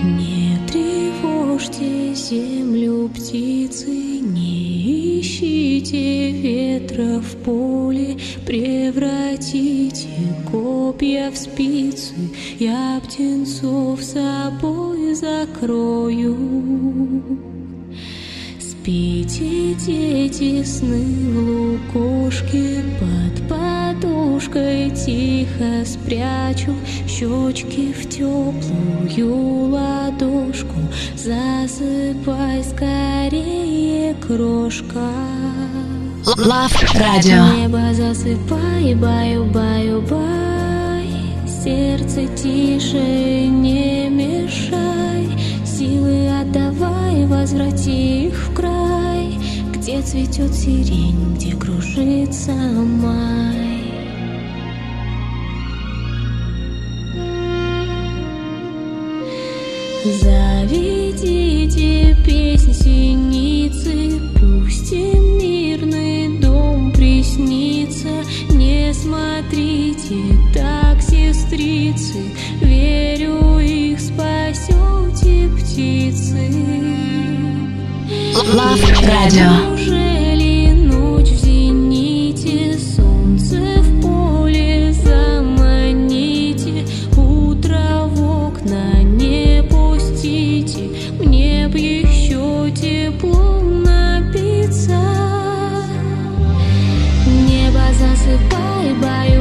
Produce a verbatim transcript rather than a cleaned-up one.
Не тревожьте землю, птицы, не ищите ветра в поле, превратите копья в спицы, я птенцов собой закрою. Спите, дети, сны в лукошке, под подушкой тихо спрячу щечки в теплую ладошку. Засыпай скорее, крошка. Love Radio. Небо засыпай, баю-баю-бай. Сердце тише, не мешай. Силы отдавай, возврати их в край, где цветет сирень, где кружится май. Заведите песнь синицы, пусть им мирный дом приснится. Не смотрите так, сестрицы, верю, их спасете птицы. Love Radio. Неужели ночь в зените, солнце в поле заманите, утро в окна не пустите, мне б еще тепло напиться. Небо засыпай, баю.